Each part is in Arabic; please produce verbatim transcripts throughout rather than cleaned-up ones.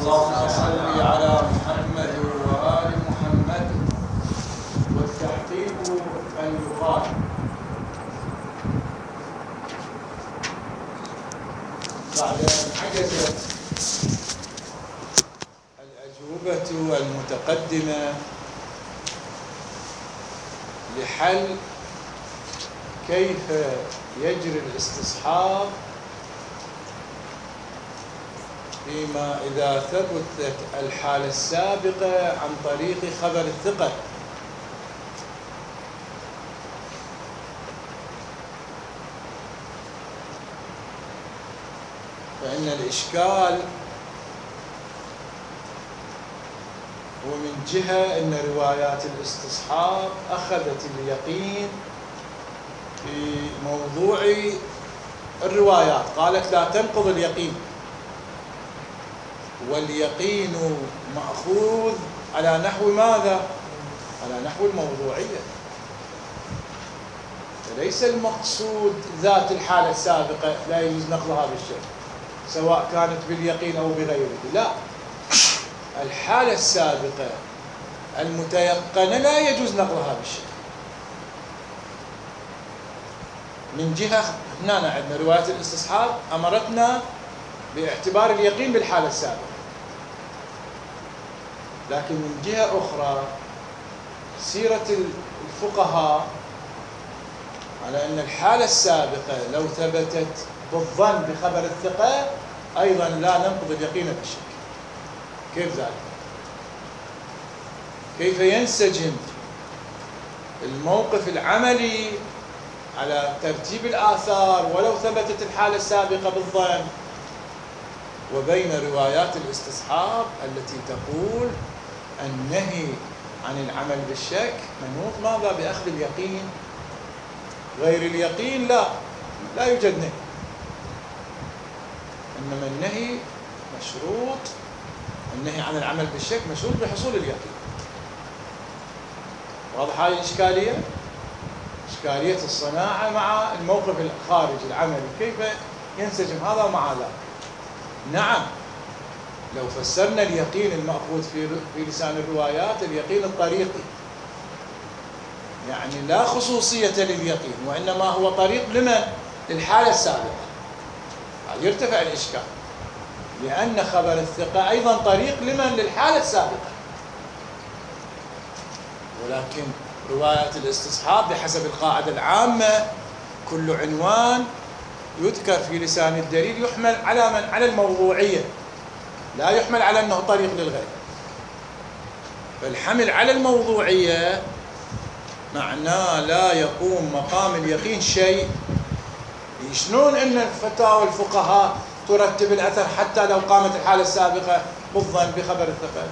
اللهم صل على محمد وآل محمد. والتحقيق أن يقال بعد أن حجزت الأجوبة المتقدمة لحل كيف يجري الاستصحاب فيما إذا ثبتت الحالة السابقة عن طريق خبر الثقة. فإن الإشكال هو من جهة أن روايات الاستصحاب أخذت اليقين في موضوع الروايات، قالت لا تنقض اليقين، واليقين مأخوذ على نحو ماذا؟ على نحو الموضوعية، فليس المقصود ذات الحالة السابقة لا يجوز نقضها بالشك سواء كانت باليقين أو بغيره، لا، الحالة السابقة المتيقنة لا يجوز نقضها بالشك. من جهة هنا عندنا رواية الاستصحاب أمرتنا باعتبار اليقين بالحالة السابقة، لكن من جهة أخرى سيرة الفقهاء على أن الحالة السابقة لو ثبتت بالظن بخبر الثقة أيضا لا ننقض اليقين بالشك. كيف ذلك؟ كيف ينسجم الموقف العملي على ترتيب الآثار ولو ثبتت الحالة السابقة بالظن وبين روايات الاستصحاب التي تقول النهي عن العمل بالشك منوط ماذا؟ بأخذ اليقين، غير اليقين لا لا يوجد نهي، إنما النهي مشروط، النهي عن العمل بالشك مشروط بحصول اليقين. واضح هذه الإشكالية؟ إشكالية الصناعة مع الموقف الخارجي العملي، كيف ينسجم هذا مع ذاك؟ نعم، لو فسرنا اليقين المأخوذ في في لسان الروايات اليقين الطريقي، يعني لا خصوصية لليقين وإنما هو طريق لمن؟ للحالة السابقة، يرتفع الإشكال، لأن خبر الثقة أيضا طريق لمن؟ للحالة السابقة. ولكن روايات الاستصحاب بحسب القاعدة العامة كل عنوان يذكر في لسان الدليل يحمل على من؟ على الموضوعية، لا يحمل على أنه طريق للغير. فالحمل على الموضوعية معناه لا يقوم مقام اليقين شيء. شلون أن الفتاوى الفقهاء ترتب الأثر حتى لو قامت الحالة السابقة بالظن بخبر الثقة؟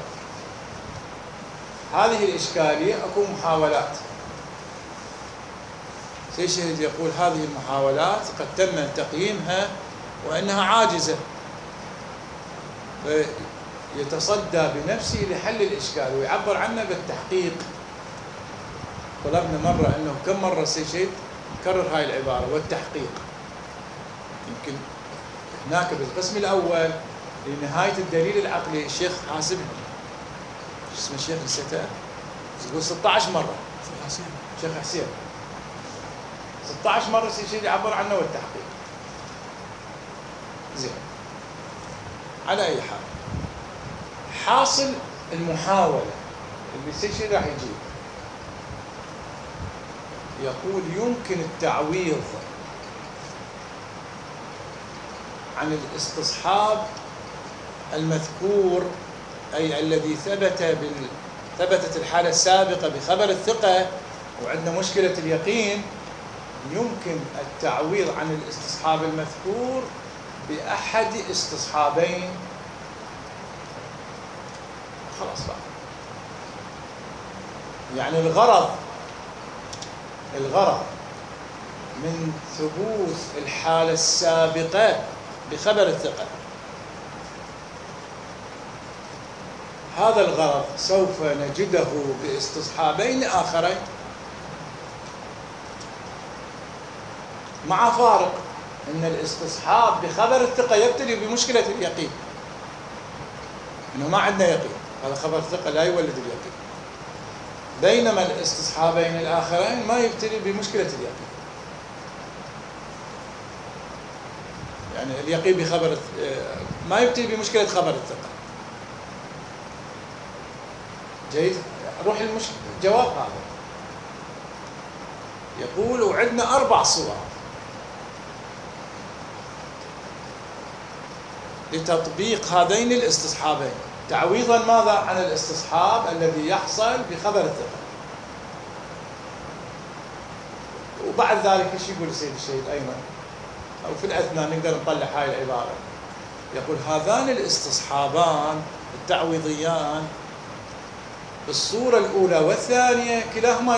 هذه الإشكالية أكو محاولات. سيشهد يقول هذه المحاولات قد تم تقييمها وأنها عاجزة، فيتصدى بنفسه لحل الإشكال ويعبر عنه بالتحقيق. طلبنا مرة أنه كم مرة سيشهد كرر هاي العبارة والتحقيق. يمكن هناك بالقسم الأول لنهاية الدليل العقلي الشيخ حاسب شو اسمه الشيخ نسيته يقول ستة عشر مرة شيخ حسين ستة عشر مرة سيشهد يعبر عنه والتحقيق. زين، على أي حال حاصل المحاولة اللي سيشهد راح يجيب يقول يمكن التعويض عن الاستصحاب المذكور، أي الذي ثبت بال... ثبتت الحالة السابقة بخبر الثقة وعندنا مشكلة اليقين، يمكن التعويض عن الاستصحاب المذكور بأحد استصحابين. خلاص بقى، يعني الغرض الغرض من ثبوت الحالة السابقة بخبر الثقة، هذا الغرض سوف نجده باستصحابين آخرين مع فارق أن الاستصحاب بخبر الثقة يبتلي بمشكلة اليقين، انه ما عندنا يقين، هذا خبر ثقة لا يولد اليقين. بينما الاستصحابين الآخرين ما يبتلي بمشكلة اليقين، يعني اليقين بخبر ما يبتلي بمشكلة خبر الثقة. جيد؟ روح المش... جواب هذا يقول وعندنا أربع صور لتطبيق هذين الاستصحابين، تعويضا ماذا عن الاستصحاب الذي يحصل بخبر الثقة. وبعد ذلك ايش يقول السيد الشهيد أيمن؟ أو في الأثناء نقدر نطلع هاي العبارة، يقول هذان الاستصحابان التعويضيان بالصورة الأولى والثانية كلاهما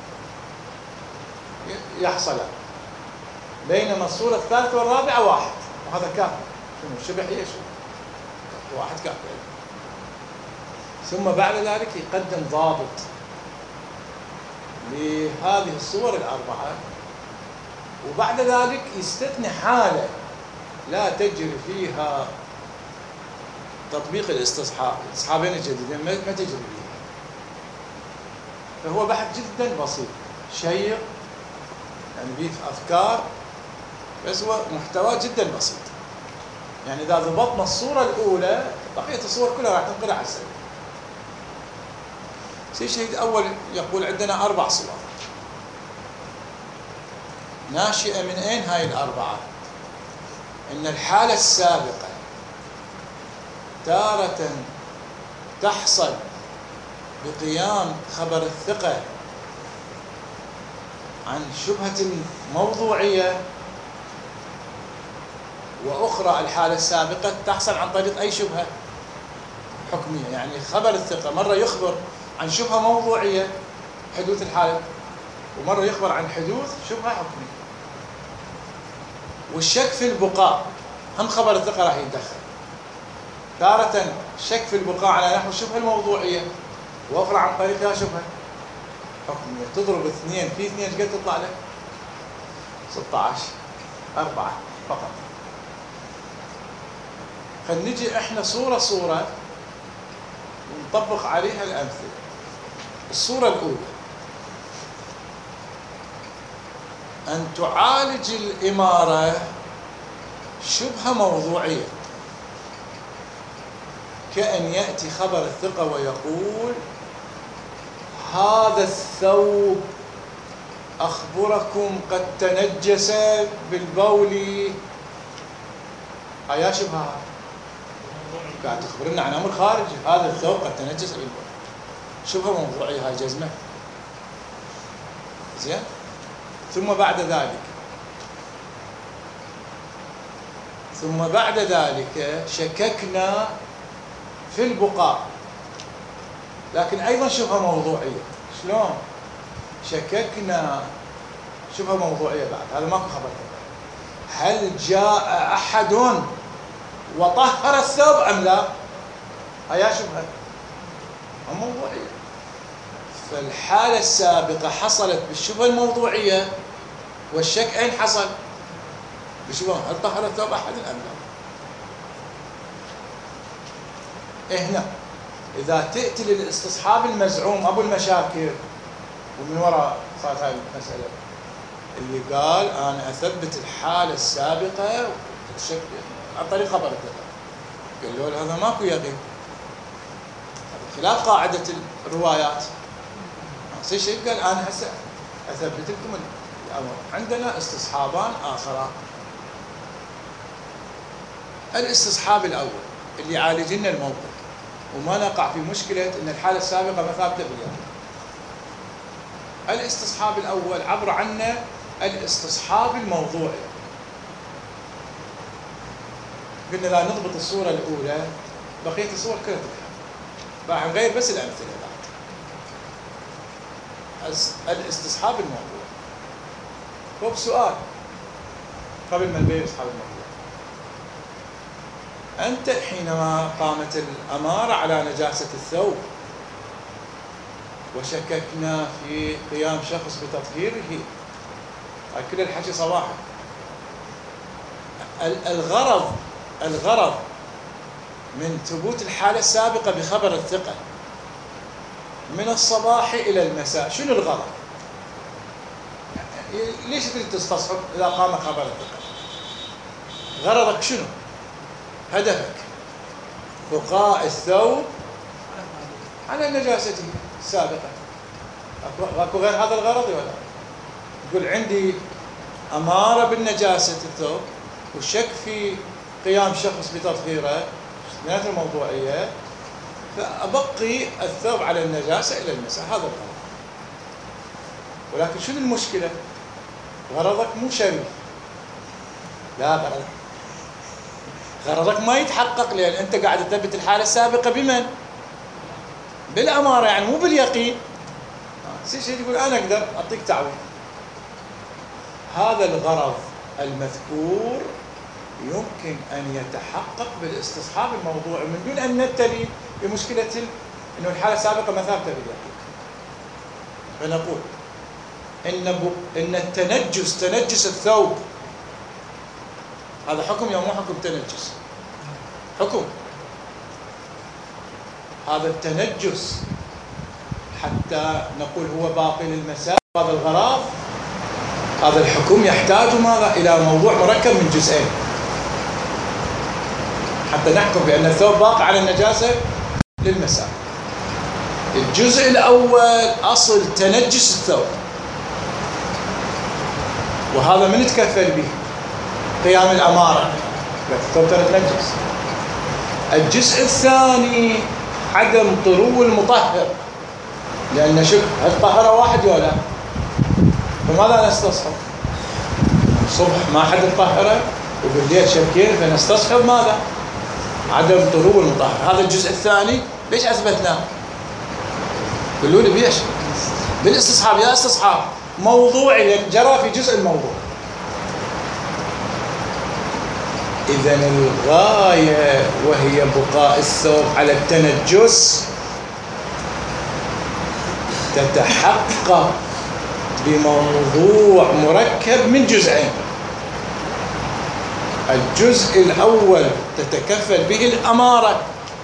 يحصلان، بينما الصورة الثالثة والرابعة واحد، وهذا كافي. شبه هي شو واحد كافي. ثم بعد ذلك يقدم ضابط لهذه الصور الأربعة، وبعد ذلك يستثني حالة لا تجري فيها تطبيق الاستصحاب، الاستصحابين الجديدين ما تجري فيها. فهو بحث جدا بسيط شيق، يعني فيه أفكار، بس هو محتوى جدا بسيط. يعني إذا ضبطنا الصورة الأولى بقية الصور كلها راح تنقلع على السريع. سيد الشهيد أول يقول عندنا أربع صور ناشئة من أين هاي الأربعة؟ إن الحالة السابقة تارة تحصل بقيام خبر الثقة عن شبهة موضوعية، وأخرى الحالة السابقة تحصل عن طريق أي شبهة حكمية. يعني خبر الثقة مرة يخبر عن شبهة موضوعية حدوث الحالة، ومرة يخبر عن حدوث شبهة حكمية. والشك في البقاء هم خبر الثقة راح يتدخل، تارة شك في البقاء على نحو الشبهة الموضوعية، وأخرى عن طريقها شبهة حكمية. تضرب اثنين في اثنين ايش قد تطلع لك؟ ستة عشر، أربعة فقط. فنجي احنا صورة صورة ونطبق عليها الأمثلة. الصورة الأولى أن تعالج الإمارة شبهة موضوعية، كأن يأتي خبر الثقة ويقول هذا الثوب أخبركم قد تنجس بالبول. هيا شبهة قاعد تخبرنا عن أمر خارجي، هذا الثوب قد تنجس بالبول، شبهة موضوعية، هاي جزمة. زين. ثم بعد ذلك ثم بعد ذلك شككنا في البقاء، لكن أيضا شبهة موضوعية. شلون؟ شككنا شبهة موضوعية بعد، هذا ماكو خبر. هل جاء أحد وطهر الثوب أم لا؟ هيا شبهة موضوعية. فالحالة السابقة حصلت بالشبهة الموضوعية، والشك أين حصل؟ بشبهة هل طهر الثوب أحد أم لا؟ هنا إذا تأتي للاستصحاب المزعوم أبو المشاكل، ومن وراء صارت هاي المسألة اللي قال أنا أثبت الحالة السابقة والشك عن طريق خبر الثقة، قال له هذا ماكو يقين، خلاف قاعدة الروايات. نفس الشيء قال أنا هسه أثبت لكم الأمر. عندنا استصحابان آخران. الاستصحاب الأول اللي يعالج لنا الموقف وما نقع في مشكلة أن الحالة السابقة ما ثابتة باليقين. الاستصحاب الأول عبر عنه الاستصحاب الموضوعي. قلنا لا نضبط الصورة الأولى، بقية الصور كلها تفهم. راح نغير بس الأمثلة بعد. الاستصحاب الموضوعي. هو بسؤال قبل ما نبين استصحاب الموضوع. أنت حينما قامت الأمارة على نجاسة الثوب وشككنا في قيام شخص بتطهيره، كل الحكي صباحا. الغرض الغرض من ثبوت الحالة السابقة بخبر الثقة من الصباح إلى المساء، شنو الغرض؟ ليش تريد تستصحب إذا قام خبر الثقة؟ غرضك شنو؟ هدفك بقاء الثوب على نجاسته السابقة. اكو غير هذا الغرض ولا؟ يقول عندي أمارة بالنجاسة الثوب والشك في قيام شخص بتطهيره اثنين الموضوعية، فأبقي الثوب على النجاسة إلى المساء، هذا الغرض. ولكن شنو المشكلة؟ غرضك مو شريف، لا غرض غرضك ما يتحقق، لأن أنت قاعد تثبت الحالة السابقة بمن؟ بالأمارة، يعني مو باليقين. سي شيء تقول أنا أقدر أعطيك تعويض. هذا الغرض المذكور يمكن أن يتحقق بالاستصحاب الموضوعي من دون أن نبتلي بمشكلة أنه الحالة السابقة ما ثابتة باليقين. فنقول إن إن التنجس، تنجس الثوب، هذا حكم يا مو حكم تنجس؟ حكم. هذا التنجس حتى نقول هو باقي للمساء، هذا الغرض، هذا الحكم يحتاج ماذا؟ إلى موضوع مركب من جزئين حتى نحكم بأن الثوب باقي على النجاسة للمساء. الجزء الأول أصل تنجس الثوب، وهذا من نتكفل به؟ قيام الأمارة، الثوب تنجس. الجزء الثاني عدم طرو المطهر، لأن شوف هل طهر واحد ولا لا؟ فماذا نستصحب؟ الصبح ما حد طهره وبالليل شكين، فنستصحب ماذا؟ عدم طرو المطهر. هذا الجزء الثاني ليش أثبتناه؟ قولوا لي بيش؟ بالاستصحاب. يا استصحاب موضوعي لأن جرى في جزء الموضوع. إذا الغاية وهي بقاء الثوب على التنجس تتحقق بموضوع مركب من جزئين. الجزء الأول تتكفل به الأمارة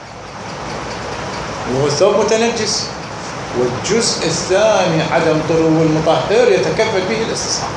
وهو الثوب متنجس، والجزء الثاني عدم طرو المطهر يتكفل به الاستصحاب.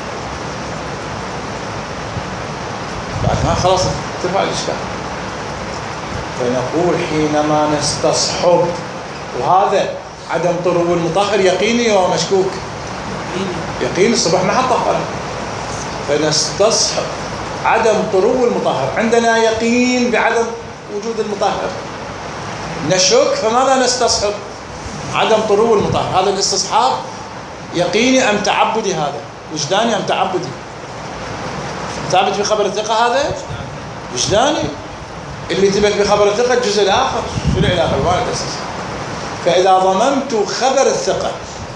بعد ما خلاص ارتفع الإشكال. فنقول حينما نستصحب، وهذا عدم طرو المطهر يقيني أو مشكوك؟ يقيني. الصبح ما حط طهر، فنستصحب عدم طرو المطهر. عندنا يقين بعدم وجود المطهر، نشك، فماذا نستصحب؟ عدم طرو المطهر. هذا الاستصحاب يقيني أم تعبدي؟ هذا وجداني أم تعبدي؟ ثابت في خبر الثقة، هذا وجداني. اللي ثبت بخبر الثقة الجزء الآخر، شو العلاقة؟ ما الاستصحاب. فإذا ضممت خبر الثقة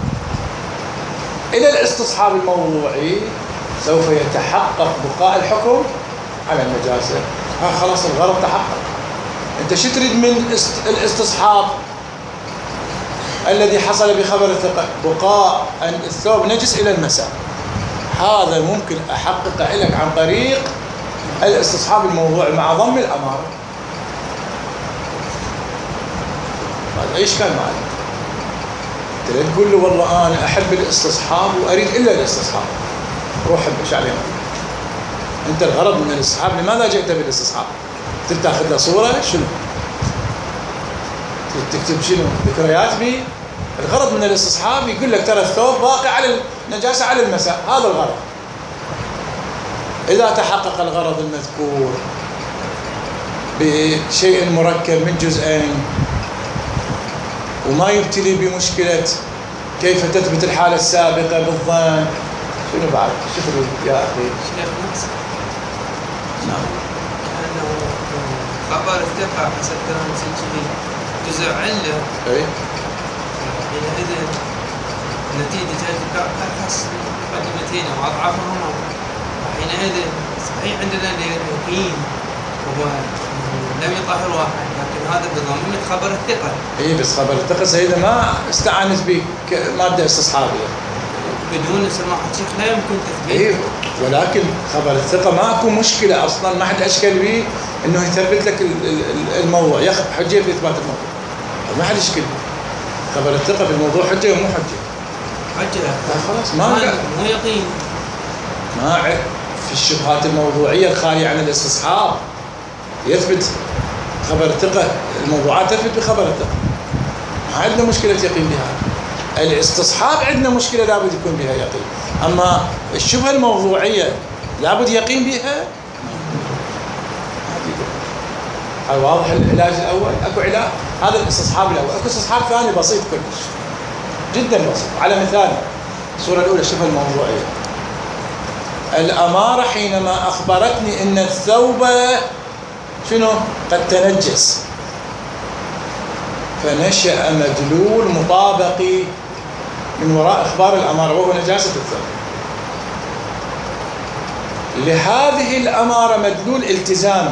إلى الاستصحاب الموضوعي سوف يتحقق بقاء الحكم على النجاسة. ها خلاص الغرض تحقق. أنت شو تريد من الاستصحاب الذي حصل بخبر الثقة؟ بقاء الثوب نجس إلى المساء. هذا ممكن أحقق لك عن طريق الاستصحاب الموضوعي مع ضم الأمارة. هذا إيش كان معنا؟ تريد تقول له والله أنا أحب الاستصحاب وأريد إلا الاستصحاب، روح حبش عليه. أنت الغرض من الاستصحاب، لماذا جئت بالاستصحاب؟ تاخذ له صورة شنو؟ تكتب شنو؟ ذكريات بي؟ الغرض من الاستصحاب يقول لك ترى الثوب باقي على النجاسة على المساء، هذا الغرض. إذا تحقق الغرض المذكور بشيء مركب من جزئين وما يبتلي بمشكلة كيف تثبت الحالة السابقة بالظن، شنو بعد؟ شكرا يا أخي. نعم. كأنه خبر الثقة حسب كلام سيدي جزء علة. أي. حينئذ نتيجة تبحث مقدمتين وأضعافهما، وحينئذ صحيح عندنا اليقين وهو لم يطهر واحد، لكن هذا بضمن خبر الثقة. اي بس خبر الثقة سيدة ما استعانت بمادة استصحابية. بدون سماحة شيخ لا يمكن تثبيت. اي ولكن خبر الثقة ماكو مشكلة أصلا، ما حد أشكل به إنه يثبت لك الموضوع، ياخذ حجية في إثبات الموضوع، ما حد يشكل. خبر الثقة في الموضوع حجة ومو حجة؟ حجة. خلاص ما مو يقين. ما في الشبهات الموضوعية الخالية عن الاستصحاب يثبت خبر الثقة، الموضوعات تثبت بخبر الثقة، ما عندنا مشكلة يقين بها. الاستصحاب عندنا مشكلة لابد يكون بها يقين، أما الشبهة الموضوعية لابد يقين بها. هذا واضح. العلاج الأول أكو علاج، هذا الاستصحاب الأول. أكو استصحاب ثاني بسيط كلش جدا بسيط. على مثال الصورة الأولى الشبهة الموضوعية، الأمارة حينما أخبرتني أن الثوب شنو قد تنجس، فنشأ مدلول مطابقي من وراء إخبار الأمارة وهو نجاسة الثوب. لهذه الأمارة مدلول التزامي،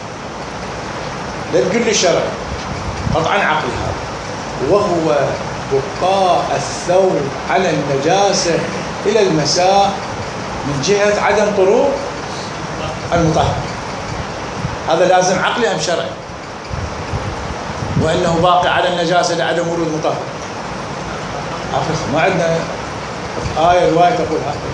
لا تقول لي شرعي، قطعا عقلي هذا، وهو بقاء الثوب على النجاسة إلى المساء من جهة عدم طروق المطهر. هذا لازم عقلي أم شرعي؟ وأنه باقي على النجاسة لعدم ورود مطهر. ما عندنا آية رواية تقول هذا.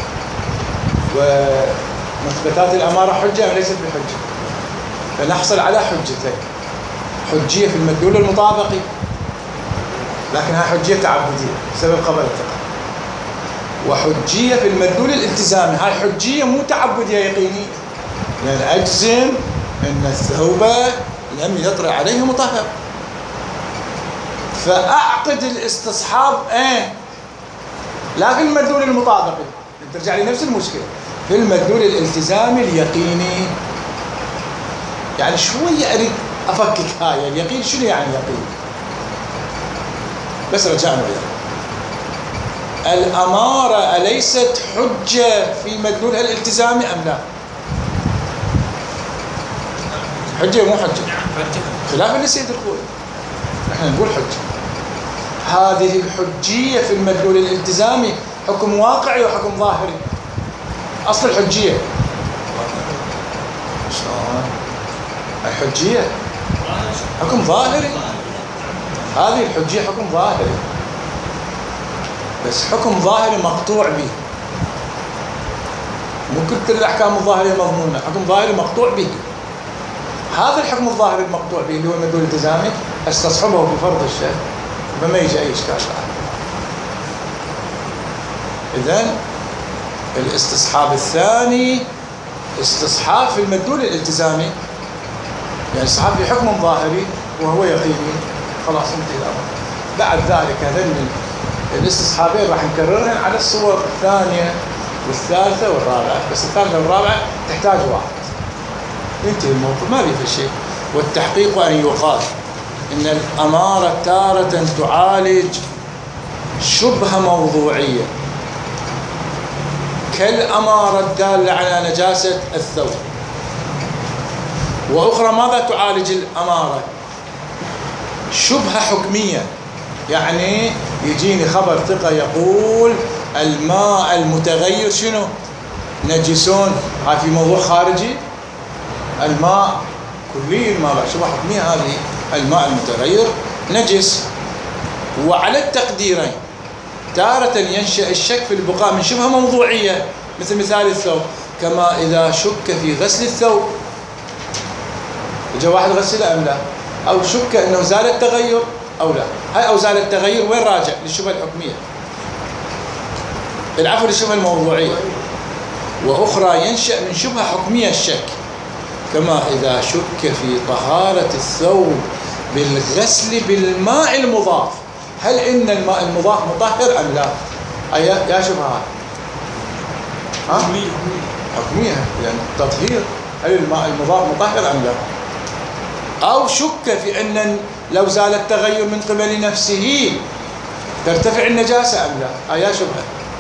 ومثبتات الأمارة حجة وليست بحجة، فنحصل على حجتين: حجية في المدلول المطابقي، لكنها حجية تعبدية بسبب خبر الثقة، وحجية في المدلول الالتزامي. هاي حجية مو تعبدية يقينية، يعني أجزم أن الثوب لم يطرأ عليه مطهر، فأعقد الاستصحاب ايه لا في المدلول المطابقي، ترجع لي نفس المشكلة، في المدلول الالتزامي اليقيني. يعني شوية أريد أفكك هاي اليقين شنو يعني يقين، بس رجعنا إليه. الأمارة أليست حجة في مدلولها الالتزامي أم لا؟ حجة مو حجة؟ خلاف اللي سيد الخوي، نحن نقول حجة. هذه الحجية في المدلول الالتزامي حكم واقعي وحكم ظاهري. أصل الحجية شلون؟ الحجية حكم ظاهري، هذه الحجية حكم ظاهري، بس حكم ظاهري مقطوع به. مو كل الأحكام الظاهرية مضمونة، حكم ظاهري مقطوع به. هذا الحكم الظاهري المقطوع به اللي هو المدلول الالتزامي استصحبه بفرض الشك، فما يجي أي إشكال. إذن الاستصحاب الثاني استصحاب في المدلول الالتزامي، يعني استصحاب في حكم ظاهري وهو يقيني، خلاص انتهي الأمر. بعد ذلك هذين الاستصحابين راح نكررهن على الصور الثانية والثالثة والرابعة، بس الثالثة والرابعة تحتاج واحد، ينتهي الموضوع ما في شيء. والتحقيق أن يقال إن الأمارة تارة تعالج شبهة موضوعية كالأمارة الدالة على نجاسة الثوب، وأخرى ماذا تعالج الأمارة؟ شبهة حكمية، يعني يجيني خبر ثقة يقول الماء المتغير شنو؟ نجسون. هاي في موضوع خارجي، الماء كلي الماء شبهة حكمية، هذه الماء المتغير نجس. وعلى التقديرين، تارة ينشأ الشك في البقاء من شبهة موضوعية مثل مثال الثوب، كما إذا شك في غسل الثوب، إجا واحد غسله أم لا، أو شك أنه زال التغير أو لا. هاي أو زال التغير وين راجع؟ للشبهة الحكمية، العفو للشبهة الموضوعية. وأخرى ينشأ من شبهة حكمية الشك، كما إذا شك في طهارة الثوب بالغسل بالماء المضاف، هل إن الماء المضاف مطهر أم لا؟ أي يا شبهة ها؟ حكمية، يعني التطهير، هل الماء المضاف مطهر أم لا؟ أو شك في أن لو زال التغير من قبل نفسه ترتفع النجاسة أم لا؟ أي يا شبهة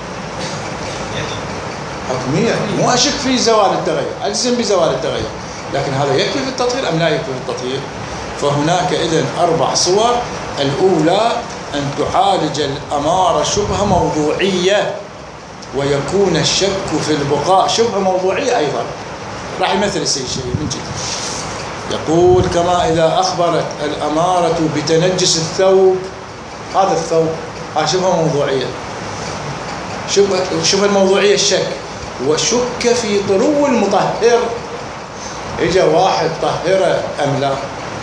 حكمية، مو أشك في زوال التغير، أجزم بزوال التغير، لكن هذا يكفي في التطهير أم لا يكفي في التطهير؟ فهناك إذن أربع صور. الأولى أن تعالج الأمارة شبهة موضوعية ويكون الشك في البقاء شبهة موضوعية أيضا. راح يمثل السيد شيء من جد، يقول كما إذا أخبرت الأمارة بتنجس الثوب، هذا الثوب هذا شبهة موضوعية، شبهة شبهة الموضوعية الشك، وشك في طرو المطهر، إجا واحد طهره أم لا،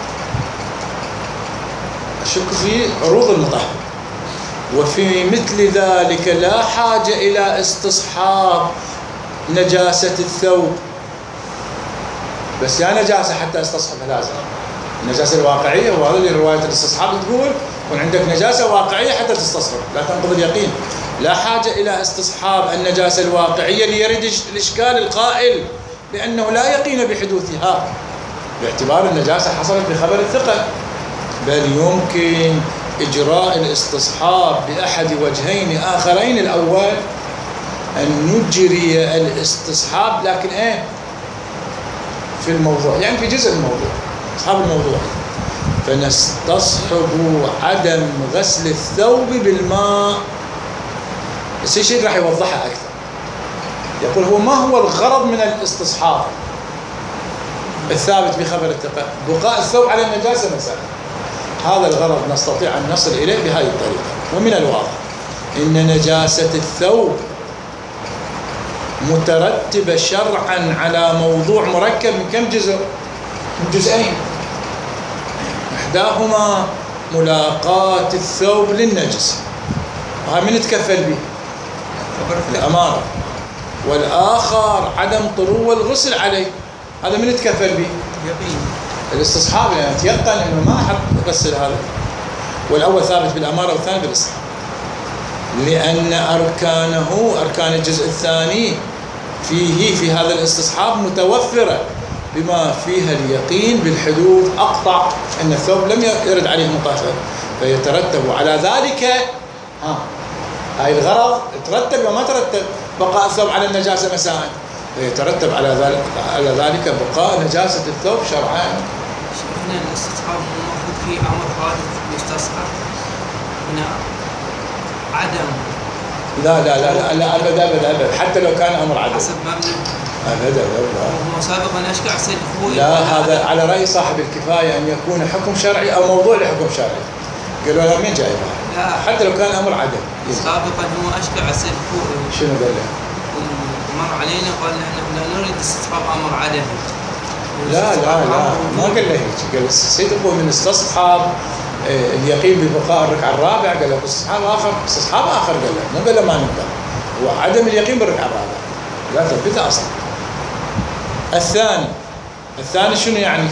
الشك في عروض المطهر. وفي مثل ذلك لا حاجة إلى استصحاب نجاسة الثوب، بس يا نجاسة حتى استصحبها لازم النجاسة الواقعية، وهذا اللي رواية الاستصحاب تقول يكون عندك نجاسة واقعية حتى تستصحب، لا تنقض اليقين. لا حاجة إلى استصحاب النجاسة الواقعية ليرد الإشكال القائل بأنه لا يقين بحدوثها باعتبار النجاسة حصلت بخبر الثقة، بل يمكن إجراء الاستصحاب بأحد وجهين آخرين. الأول أن نجري الاستصحاب لكن إيه في الموضوع، يعني في جزء الموضوع، استصحاب الموضوع، فنستصحب عدم غسل الثوب بالماء. السيد راح يوضحها أكثر، يقول هو ما هو الغرض من الاستصحاب الثابت بخبر الثقة؟ بقاء الثوب على النجاسة مثلا، هذا الغرض نستطيع أن نصل إليه بهذه الطريقة. ومن الواضح إن نجاسة الثوب مترتبة شرعا على موضوع مركب من كم جزء؟ من جزئين، إحداهما ملاقاة الثوب للنجس، وهذا من نتكفل به؟ الأمارة. والآخر عدم طرو الغسل عليه، هذا من نتكفل به؟ يقين الاستصحاب، يعني تيقن انه ما حد يغسل هذا. والاول ثابت بالاماره والثاني بالاستصحاب، لان اركانه اركان الجزء الثاني فيه في هذا الاستصحاب متوفره بما فيها اليقين بالحدوث، اقطع ان الثوب لم يرد عليه مطهر، فيترتب على ذلك ها هاي الغرض ترتب وما ترتب بقاء الثوب على النجاسه مساء، فيترتب على ذلك على ذلك بقاء نجاسة الثوب شرعا. هنا الاستصحاب المفروض فيه أمر حادث يستصحب، هنا عدم. لا لا لا لا, لا أبدا أبدا أبدا حتى لو كان أمر عدم حسب مبنى أبدا أبدا. هو سابقا أشكع سيد أخوي. لا هذا على رأي صاحب الكفاية أن يكون حكم شرعي أو موضوع لحكم شرعي. قالوا لا مين جايبها؟ لا حتى لو كان أمر عدم. سابقا هو أشكع سيد أخوي. شنو قال له؟ مر علينا قال نحن لا نريد استصحاب امر عدم. لا لا لا ما قال له هيك، قال السيد ابو من استصحاب اليقين ببقاء الركعه الرابعه، قال له استصحاب اخر استصحاب اخر، قال له مو قال له ما نقدر، هو عدم اليقين بالركعه الرابعه لا ثبتها اصلا. الثاني الثاني شنو يعني؟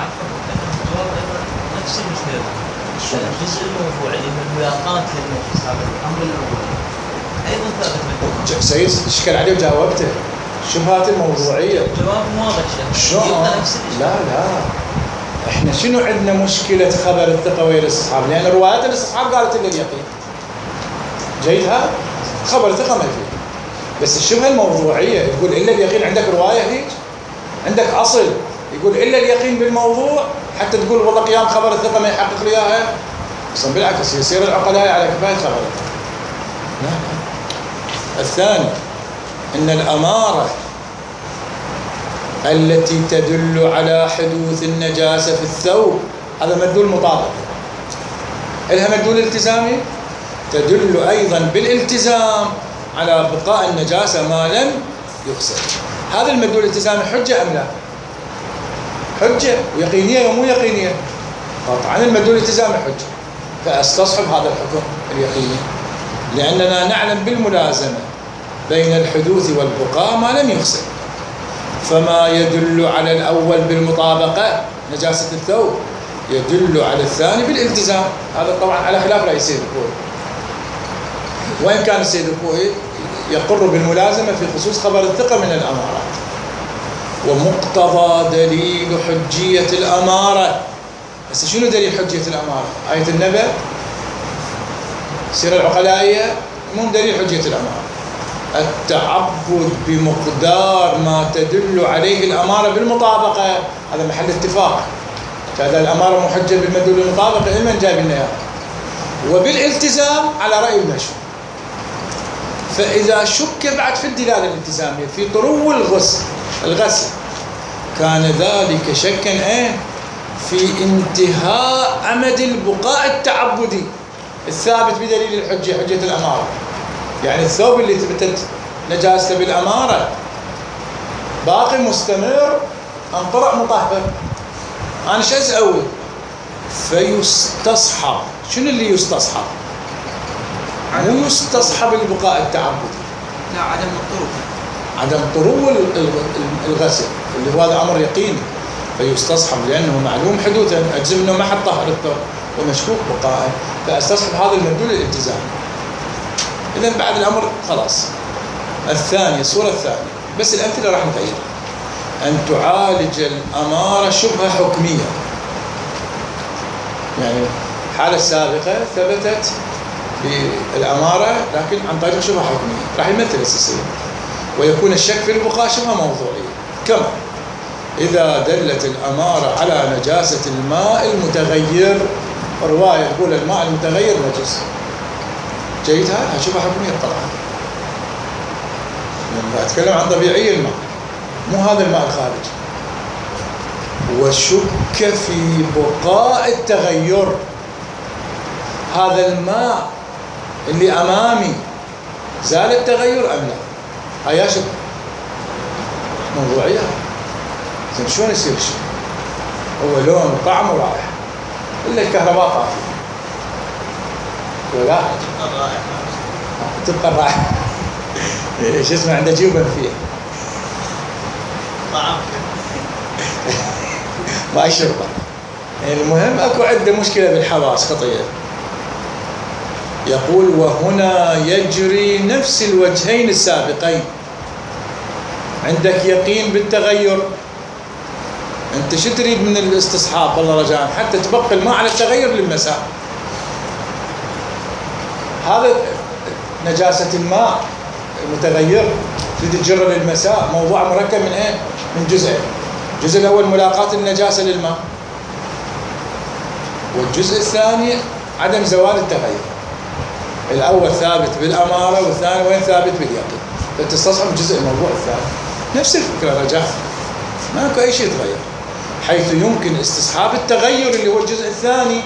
نفس المثال الجزء الموضوعي من ملاقات للنفس، هذا الامر الاول ايضا ثابت. سيد اشكل عليه وجاوبته، الشبهات الموضوعيه جواب واضح شلون؟ لا لا احنا شنو عندنا مشكله خبر الثقه ويا الاستصحاب؟ لان روايات الاستصحاب قالت الا اليقين. جيد هذا؟ خبر الثقه ما فيه، بس الشبهه الموضوعيه يقول الا اليقين. عندك روايه هيك؟ عندك اصل يقول الا اليقين بالموضوع حتى تقول والله قيام خبر الثقه ما يحقق لي اياها؟ اصلا بالعكس يصير العقلاء على كفايه خبر الثقه. لا. الثاني ان الاماره التي تدل على حدوث النجاسه في الثوب هذا مدلول مطابق، لها مدلول التزامي، تدل ايضا بالالتزام على بقاء النجاسه ما لم يغسل. هذا المدلول الالتزامي حجه ام لا؟ حجه ويقينيه ومو يقينيه؟ قطعا المدلول الالتزامي حجه، فاستصحب هذا الحكم اليقيني، لاننا نعلم بالملازمه بين الحدوث والبقاء ما لم يغسل. فما يدل على الأول بالمطابقة نجاسة الثوب يدل على الثاني بالالتزام. هذا طبعا على خلاف رأي السيد الكوهي، وإن كان السيد الكوهي يقر بالملازمة في خصوص خبر الثقة من الأمارات. ومقتضى دليل حجية الأمارة، بس شنو دليل حجية الأمارة؟ آية النبأ، السيرة العقلائية، مو دليل حجية الأمارة. التعبد بمقدار ما تدل عليه الأمارة بالمطابقة، هذا محل اتفاق. فهذا الأمارة محجة بالمدلول المطابقة، إما جايب لنا إياها. وبالالتزام على رأي المشهور. فإذا شك بعد في الدلالة الالتزامية في طرو الغسل الغسل كان ذلك شكا ايه في انتهاء أمد البقاء التعبدي الثابت بدليل الحجة، حجة الأمارة. يعني الثوب اللي ثبتت نجاسته بالأمارة باقي مستمر، انقرأ مطهر، أنا شو أسوي؟ فيستصحب. شنو اللي يستصحب؟ مو يستصحب البقاء التعبدي، لا عدم الطرق، عدم طرو الغسل اللي هو هذا أمر يقيني. فيستصحب لأنه معلوم حدوثا، أجزم أنه ما حد طهر الثوب ومشكوك بقائه، فأستصحب هذا المدلول الالتزامي. إذن بعد الأمر خلاص. الثانية، الصورة الثانية، بس الأمثلة راح نغيرها. أن تعالج الأمارة شبهة حكمية. يعني الحالة السابقة ثبتت بالأمارة لكن عن طريق شبهة حكمية، راح يمثل أساسيا. ويكون الشك في البقاء شبهة موضوعية. كما إذا دلت الأمارة على نجاسة الماء المتغير، رواية تقول الماء المتغير نجس، جيد، هذا شبهة حكمية طبعا. لما أتكلم عن طبيعي الماء، مو هذا الماء الخارجي. وشك في بقاء التغير، هذا الماء اللي أمامي زال التغير أم لا؟ هيا شك موضوعية. زين شلون يصير الشك؟ هو لون وطعم ورائحة، إلا الكهرباء طافية ولا تبقى الرائحة. ايش اسمه عنده جيوبا فيه طعم ما يشربه. المهم اكو عنده مشكلة بالحواس خطيرة. يقول وهنا يجري نفس الوجهين السابقين. عندك يقين بالتغير، انت شو تريد من الاستصحاب؟ والله رجاء حتى تبقي الماء على التغير للمساء. هذا نجاسة الماء المتغير تريد تجره للمساء، موضوع مركب من ايه؟ من جزئين. الجزء الاول ملاقاة النجاسة للماء، والجزء الثاني عدم زوال التغير. الاول ثابت بالاماره، والثاني وين ثابت باليقين. فتصحب جزء الموضوع الثاني. نفس الفكره رجاء، ماكو اي شيء يتغير، حيث يمكن استصحاب التغير اللي هو الجزء الثاني،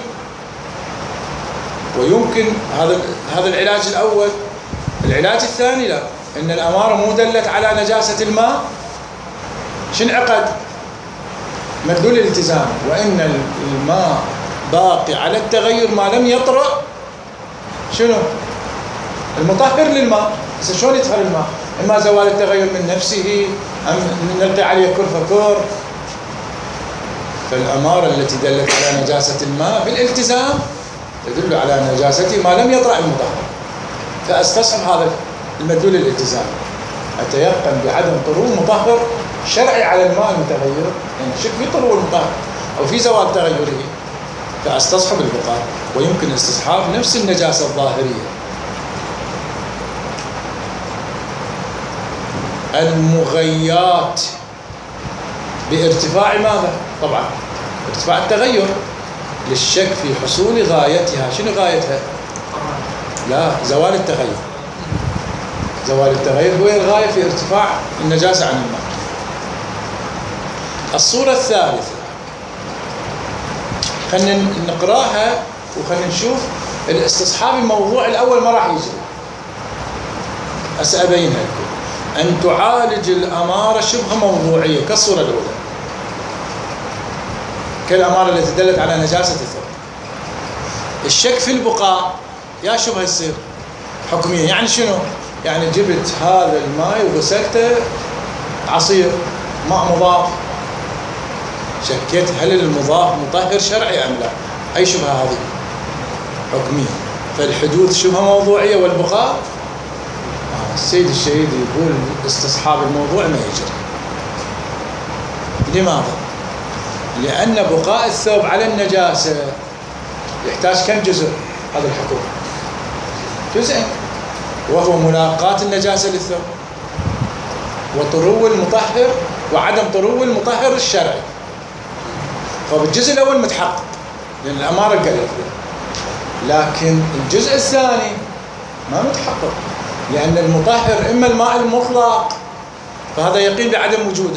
ويمكن هذا هذا العلاج الاول. العلاج الثاني لا، ان الاماره مو دلت على نجاسه الماء، شنعقد مدلول الالتزام، وان الماء باقي على التغير ما لم يطرأ شنو؟ المطهر للماء. بس شلون يطهر الماء؟ اما زوال التغير من نفسه، ام نلقي عليه كر فكر. فالاماره التي دلت على نجاسه الماء بالالتزام تدل على نجاسته ما لم يطرأ المطهر، فاستصحب هذا المدلول الالتزام، اتيقن بعدم طرو مطهر شرعي على الماء المتغير، يعني شك في طرو المطهر او في زوال تغيره، فاستصحب البقاء. ويمكن استصحاب نفس النجاسة الظاهرية. المغيات بارتفاع ماذا؟ طبعا ارتفاع التغير، للشك في حصول غايتها. شنو غايتها؟ لا، زوال التغير. زوال التغير هو الغاية في ارتفاع النجاسة عن الماء. الصورة الثالثة خلينا نقراها وخلينا نشوف الاستصحاب. الموضوع الأول ما راح يجري، أسأبينها لكم. أن تعالج الأمارة شبه موضوعية كالصورة الأولى، كالأمارة التي دلت على نجاسة الثوب. الشك في البقاء يا شبه يصير حكمية. يعني شنو؟ يعني جبت هذا الماء وغسلته عصير ماء مضاف، شكيت هل المضاف مطهر شرعي أم لا؟ أي شبهة هذه؟ حكمية. فالحدوث شبهة موضوعية، والبقاء السيد الشهيد يقول استصحاب الموضوع ما يجري. لماذا؟ لأن بقاء الثوب على النجاسة يحتاج كم جزء هذا الحكم؟ جزئين، وهو ملاقاة النجاسة للثوب، وطرو المطهر، وعدم طرو المطهر الشرعي. فالجزء الأول متحقق لأن الأمارة قالت له، لكن الجزء الثاني ما متحقق. لأن المطهر إما الماء المطلق فهذا يقين بعدم وجوده،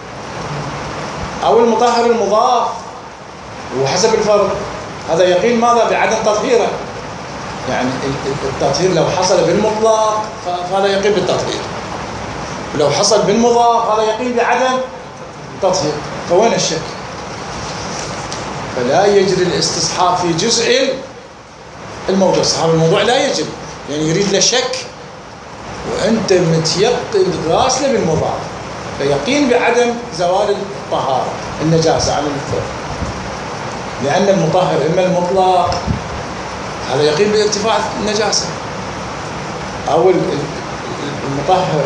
أو المطهر المضاف وحسب الفرض هذا يقين ماذا؟ بعدم تطهيره. يعني التطهير لو حصل بالمطلق فهذا يقين بالتطهير، ولو حصل بالمضاف هذا يقين بعدم تطهير. فوين الشك؟ فلا يجري الاستصحاب في جزء الموضوع. استصحاب الموضوع لا يجري، يعني يريد له شك وأنت متيقن غاسله بالمضاف، فيقين بعدم زوال الطهارة النجاسة عن الثوب، لأن المطهر إما المطلق هذا يقين بارتفاع النجاسة، أو المطهر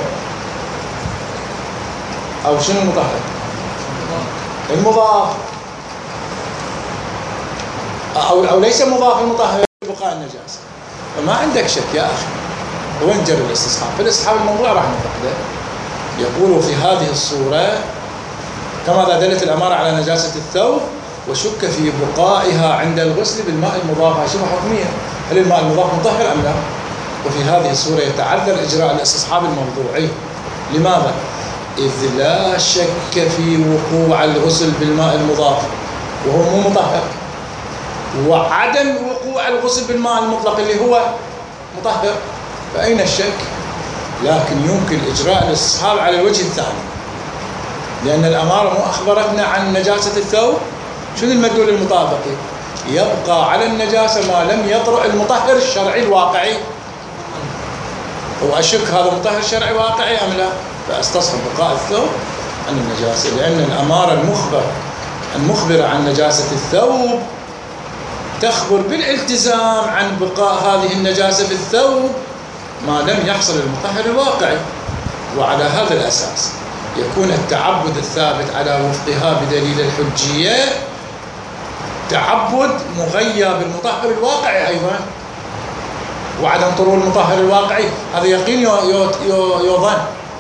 أو شنو المطهر؟ المضاف، أو أو ليس مضاف المطهر بقاء النجاسة. فما عندك شك يا أخي. وين جرى الاستصحاب؟ في الاستصحاب الموضوع راح نفقده. يقول في هذه الصورة كما إذا دلت الأمارة على نجاسة الثوب وشك في بقائها عند الغسل بالماء المضاف. شبه حكمية، هل الماء المضاف مطهر أم لا؟ وفي هذه الصورة يتعذر إجراء الاستصحاب الموضوعي. لماذا؟ إذ لا شك في وقوع الغسل بالماء المضاف وهو مو مطهر، وعدم وقوع الغسل بالماء المطلق اللي هو مطهر، فأين الشك؟ لكن يمكن إجراء الاستصحاب على الوجه الثاني، لأن الأمارة مو أخبرتنا عن نجاسة الثوب. شنو المدلول المطابقي؟ يبقى على النجاسة ما لم يطرأ المطهر الشرعي الواقعي. وأشك هذا مطهر شرعي واقعي أم لا؟ فأستصحب بقاء الثوب عن النجاسة، لأن الأمارة المخبر المخبرة عن نجاسة الثوب تخبر بالالتزام عن بقاء هذه النجاسة في الثوب ما لم يحصل المطهر الواقعي. وعلى هذا الأساس يكون التعبد الثابت على وفقها بدليل الحجية تعبد مغير بالمطهر الواقعي أيضا، وعدم طرور المطهر الواقعي هذا يقين يظن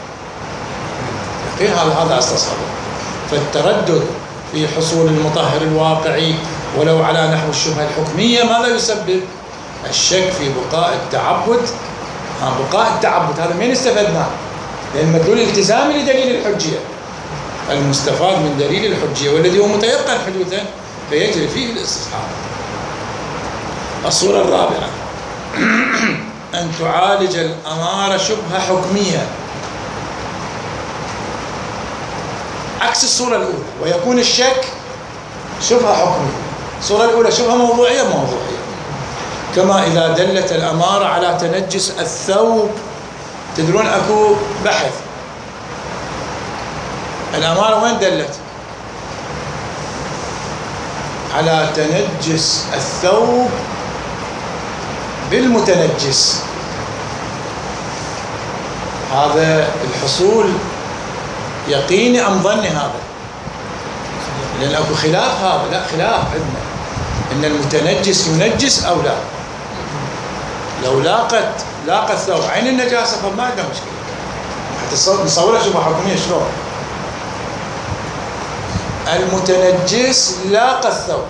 يقين هذا هذا استصحابه. فالتردد في حصول المطهر الواقعي ولو على نحو الشبهة الحكمية ماذا يسبب؟ الشك في بقاء التعبد. ها بقاء التعبد هذا من استفدناه؟ لأن مدلول الالتزام لدليل الحجية، المستفاد من دليل الحجية والذي هو متيقن حدوثا فيجري فيه الاستصحاب. الصورة الرابعة أن تعالج الأمارة شبهة حكمية عكس الصورة الأولى، ويكون الشك شبهة حكمية. الصورة الأولى شبهة موضوعية موضوعية، كما إذا دلت الأمارة على تنجس الثوب. تدرون أكو بحث الأمارة وين دلت؟ على تنجس الثوب بالمتنجس. هذا الحصول يقيني أم ظني؟ هذا لأن أكو خلاف. هذا لا خلاف عندنا إن المتنجس ينجس أو لا. لو لاقت لاقى الثوب عين النجاسة فما عندنا مشكلة. حتى نصورها شبهة حكمية شلون؟ المتنجس لاقى الثوب،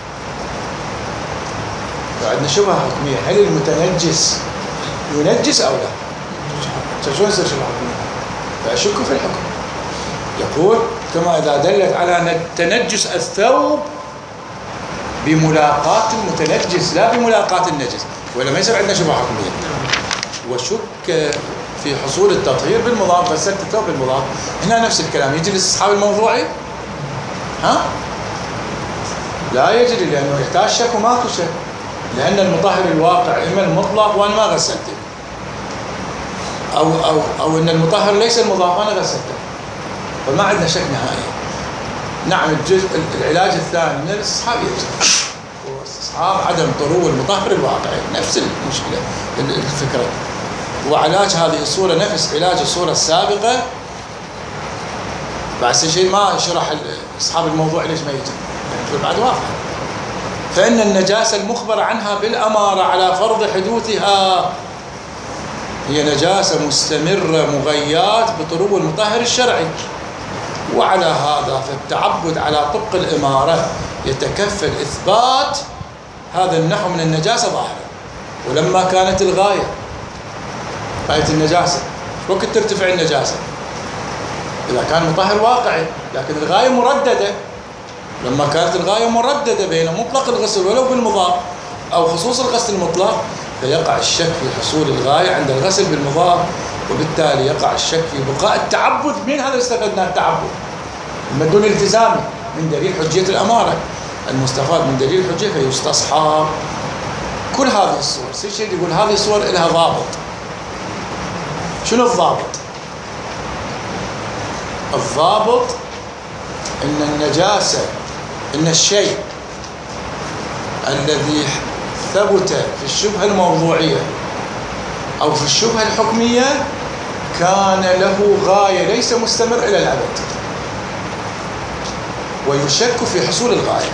عندنا شبهة حكمية، هل المتنجس ينجس أو لا؟ شلون يصير شبهة حكمية؟ فأشك في الحكم. يقول كما إذا دلت على تنجس الثوب بملاقاة المتنجس لا بملاقاة النجس، ولا ما يصير عندنا شبهة حكمية. وشك في حصول التطهير بالمضاف، غسلت الثوب بالمضاف. هنا نفس الكلام، يجري الاستصحاب الموضوعي؟ ها؟ لا يجري، لأنه يحتاج شك وماكو شك، لأن المطهر الواقع إما المطلق وأنا ما غسلته، أو أو أو إن المطهر ليس المضاف وأنا غسلته، فما عندنا شك نهائي. نعم الجزء العلاج الثاني من الاستصحاب يجري، هو استصحاب عدم طرو المطهر الواقعي، نفس المشكلة الفكرة. وعلاج هذه الصورة نفس علاج الصورة السابقة. بعد شيء ما شرح أصحاب الموضوع ليش ما يجري، بعد واضح. فإن النجاسة المخبر عنها بالأمارة على فرض حدوثها هي نجاسة مستمرة مغيات بطرو المطهر الشرعي. وعلى هذا فالتعبد على طبق الإمارة يتكفل إثبات هذا النحو من النجاسة ظاهرا. ولما كانت الغاية غاية النجاسة وقت ترتفع النجاسة إذا كان مطهر واقعي، لكن الغاية مرددة. لما كانت الغاية مرددة بين مطلق الغسل ولو بالمضاف أو خصوص الغسل المطلق، فيقع الشك في حصول الغاية عند الغسل بالمضاف، وبالتالي يقع الشك في بقاء التعبد. من هذا استفدنا التعبد؟ المدلول الالتزامي من دليل حجية الأمارة، المستفاد من دليل الحجية فيستصحاب. كل هذه الصور سي شيء يقول هذه الصور لها ضابط. شنو الضابط؟ الضابط ان النجاسة، ان الشيء الذي ثبت في الشبهة الموضوعية او في الشبهة الحكمية كان له غاية ليس مستمر الى الابد، ويشك في حصول الغاية.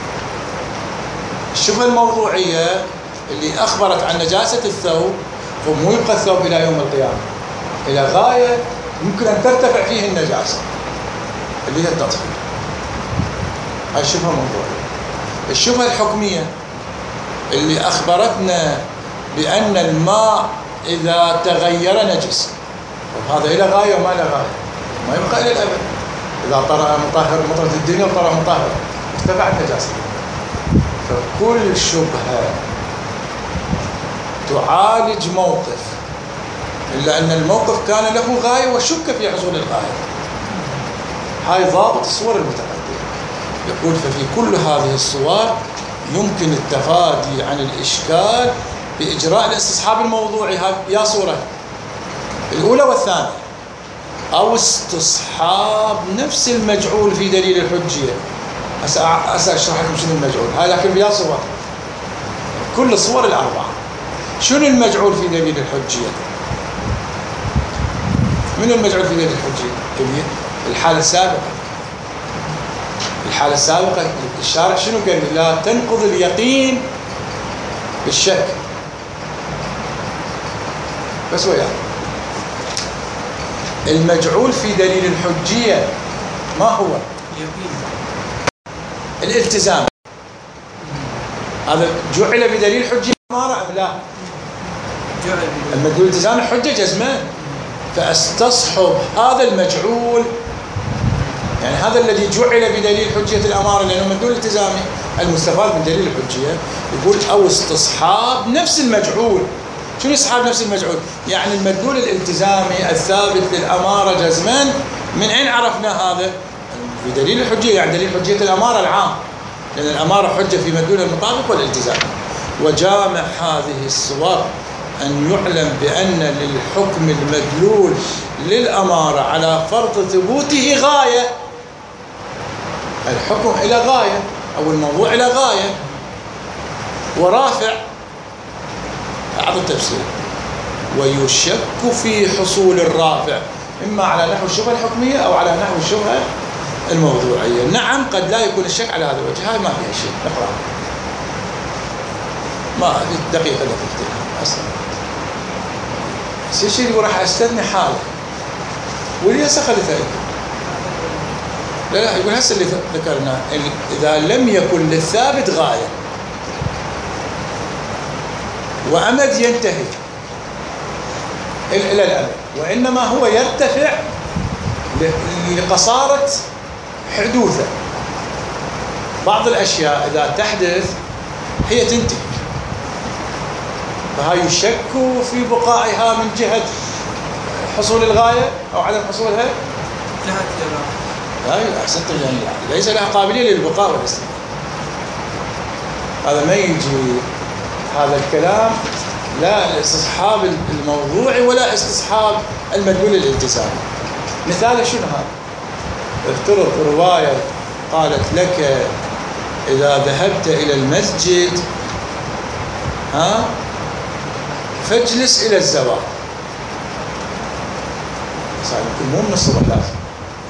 الشبهة الموضوعية اللي أخبرت عن نجاسة الثوب، فمو يبقى الثوب إلى يوم القيامة، إلى غاية يمكن أن ترتفع فيه النجاسة اللي هي التطهير. هاي الشبهة الموضوعية. الشبهة الحكمية اللي أخبرتنا بأن الماء إذا تغير نجس، هذا إلى غاية وما إلى غاية، ما يبقى إلى الأبد. إذا طرأ مطهر مطرة الدنيا وطرأ مطهر ارتفعت نجاسة. فكل شبهة تعالج موقف إلا أن الموقف كان له غاية وشك في حصول الغاية. هاي ضابط الصور المتقدمة. يقول ففي كل هذه الصور يمكن التفادي عن الإشكال بإجراء الاستصحاب الموضوعي. هاي يا صورة الأولى والثانية، أو استصحاب نفس المجعول في دليل الحجية. هسه أشرح لكم شنو المجعول هاي، لكن بيا صور كل الصور الأربعة. شنو المجعول في دليل الحجية؟ من المجعول في دليل الحجية؟ الحالة السابقة. الحالة السابقة الشارع شنو قال؟ لا تنقض اليقين بالشك. بس وياه المجعول في دليل الحجية ما هو؟ الالتزام. هذا جعل بدليل حجية أمارة أم لا؟ المدلول الالتزام الحجة جزمان، فاستصحب هذا المجعول، يعني هذا الذي جعل بدليل حجية الأمارة لأنه مدلول التزامي المستفاد من دليل الحجية. يقول أو استصحاب نفس المجعول. شو استصحاب نفس المجعول؟ يعني المدلول الالتزامي الثابت للأمارة جزمان، من أين عرفنا هذا؟ بدليل الحجية، يعني دليل حجية الأمارة العام، لأن الأمارة حجة في مدلول المطابق والالتزام. وجامع هذه الصور أن يعلم بأن للحكم المدلول للأمارة على فرض ثبوته غاية. الحكم إلى غاية أو الموضوع إلى غاية ورافع. أعطى التفسير. ويشك في حصول الرافع إما على نحو الشبهة الحكمية أو على نحو الشبهة الموضوعية. نعم قد لا يكون الشك على هذا الوجه. هاي ما فيها شيء، نقرأ ما دقيقة دقيقتين أصلا. سيشيل وراح أستثني حالة ولي هسه خليتها. لا لا يقول هسه اللي ذكرناه إذا لم يكن للثابت غاية وأمد ينتهي إلى الأبد، وإنما هو يرتفع لقصارة حدوثه. بعض الأشياء إذا تحدث هي تنتهي، فهي يشك في بقائها من جهة حصول الغاية أو عدم حصولها. لا أحسنت، يعني ليس لها قابلية للبقاء والاستمرار. هذا ما يجي هذا الكلام لا الاستصحاب الموضوعي ولا استصحاب المدلول الالتزامي. مثال شنو هذا؟ افترض رواية قالت لك إذا ذهبت إلى المسجد ها فاجلس إلى الزوال. صار يمكن مو من الصبح لازم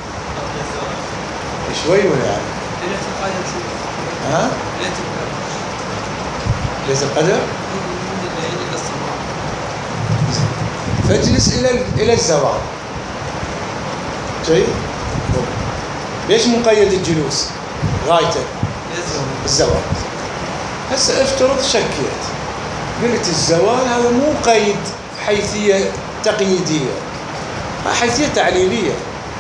شوي ولا يعني؟ ليلة القدر شو؟ ها؟ ليلة القدر. ليلة القدر؟ فاجلس إلى إلى الزوال. جيد؟ ليش مقيد الجلوس؟ غايته الزوال. هسه افترض شكيت قلت الزوال هذا مو قيد حيثية تقييدية، حيثية تعليلية،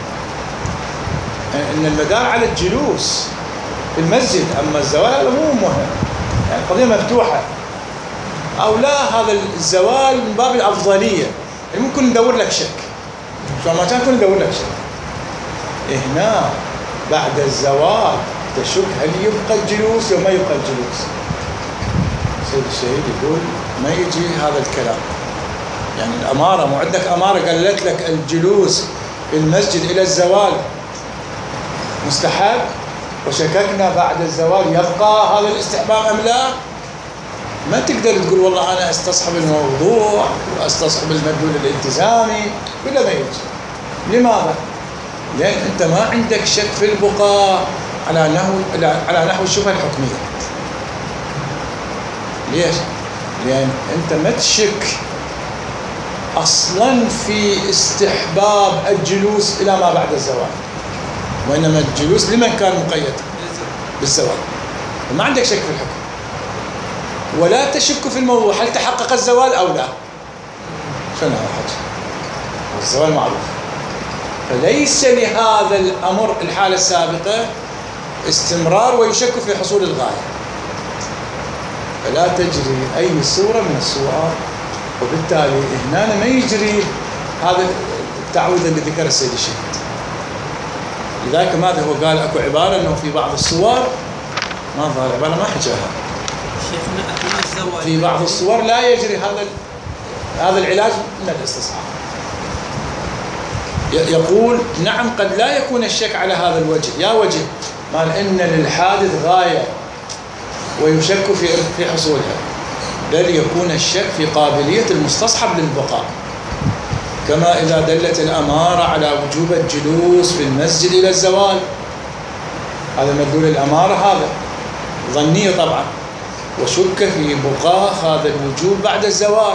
أن المدار على الجلوس في المسجد، أما الزوال مو مهم، يعني قضية مفتوحة، أو لا هذا الزوال من باب الأفضلية، يعني ممكن ندور لك شك، شو ما كان كنا ندور لك شك. هنا بعد الزوال تشك هل يبقى الجلوس أو ما يبقى الجلوس. سيد الشهيد يقول ما يجي هذا الكلام، يعني الأمارة مو عندك أمارة قالت لك الجلوس في المسجد إلى الزوال مستحب، وشككنا بعد الزوال يبقى هذا الاستحباب أم لا، ما تقدر تقول والله أنا استصحب الموضوع واستصحب المدلول الالتزامي ولا ما يجي. لماذا؟ لأن أنت ما عندك شك في البقاء على نحو على نحو الشبهة الحكمية. ليش؟ لأن أنت ما تشك أصلا في استحباب الجلوس إلى ما بعد الزوال، وإنما الجلوس لمن كان مقيد بالزوال، وما عندك شك في الحكم، ولا تشك في الموضوع هل تحقق الزوال أو لا. شنو هذا الحكي؟ الزوال معروف، فليس لهذا الأمر الحالة السابقة استمرار ويشك في حصول الغاية، فلا تجري أي صورة من الصور، وبالتالي هنا ما يجري هذا التعويض اللي ذكر السيد الشهيد. لذلك ماذا هو قال اكو عبارة انه في بعض الصور ما ظهر عبارة ما حكاها في بعض الصور لا يجري هذا هذا العلاج من الاستصحاب. يقول نعم قد لا يكون الشك على هذا الوجه، يا وجه قال ان للحادث غاية ويشك في في حصولها، بل يكون الشك في قابلية المستصحب للبقاء، كما إذا دلت الأمارة على وجوب الجلوس في المسجد إلى الزوال، هذا مدلول الأمارة هذا ظنية طبعا، وشك في بقاء هذا الوجوب بعد الزوال،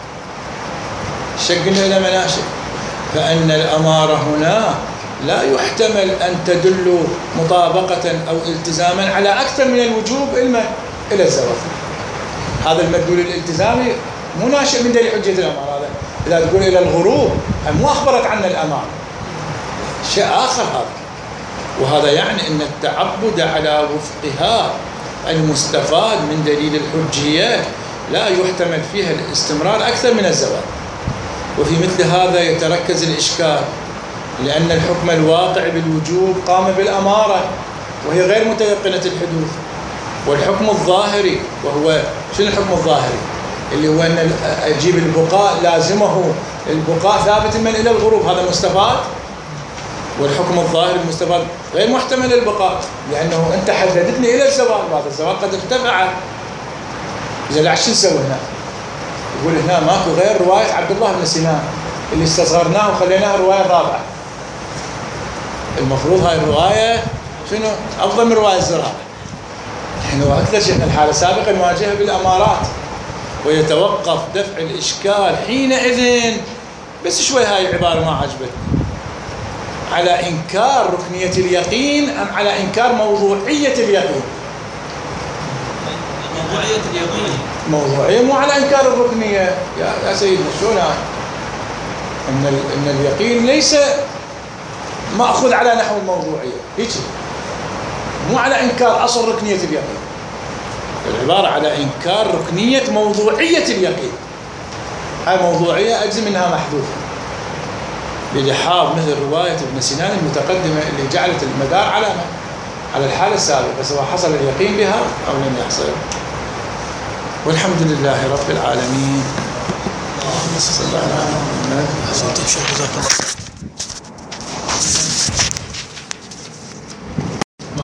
شكنا إلى مناشك، فأن الأمارة هنا لا يحتمل أن تدل مطابقة أو التزاما على أكثر من الوجوب إلى الزوال. هذا المدلول الالتزامي مو ناشئ من دليل حجة الأمارة، هذا إذا تقول إلى الغروب مو أخبرت عنا الأمارة، شيء آخر هذا. وهذا يعني أن التعبد على وفقها المستفاد من دليل الحجية لا يحتمل فيها الاستمرار أكثر من الزوال. وفي مثل هذا يتركز الإشكال، لأن الحكم الواقع بالوجوب قام بالأمارة وهي غير متيقنة الحدوث، والحكم الظاهري وهو شنو الحكم الظاهري؟ اللي هو أن أجيب البقاء لازمه البقاء ثابت من إلى الغروب، هذا مستفاد، والحكم الظاهري المستفاد غير محتمل البقاء، لأنه أنت حددتني إلى الزوال، وهذا الزوال قد ارتفع. إذا لا شو نسوي هنا؟ يقول هنا ماكو غير رواية عبد الله بن سنان اللي استصغرناه وخليناها رواية رابعة. المفروض هاي الرواية شنو؟ أفضل من رواية الزرارة. نحن أكثر شيء الحالة السابقة نواجهها بالأمارات، ويتوقف دفع الإشكال حينئذ، بس شوي هاي العبارة ما عجبتني، على إنكار ركنية اليقين أم على إنكار موضوعية اليقين؟ موضوعية اليقين. موضوعية مو على إنكار الركنية يا يا سيدنا. شلون إن إن اليقين ليس مأخوذ على نحو الموضوعية، هيك مو على إنكار أصل ركنية اليقين، العبارة على إنكار ركنية موضوعية اليقين. هاي موضوعية أجزم أنها محذوفة للحاظ مثل رواية ابن سنان المتقدمة اللي جعلت المدار على على الحالة السابقة، سواء حصل اليقين بها أو لم يحصل. والحمد لله رب العالمين. اللهم صل على محمد.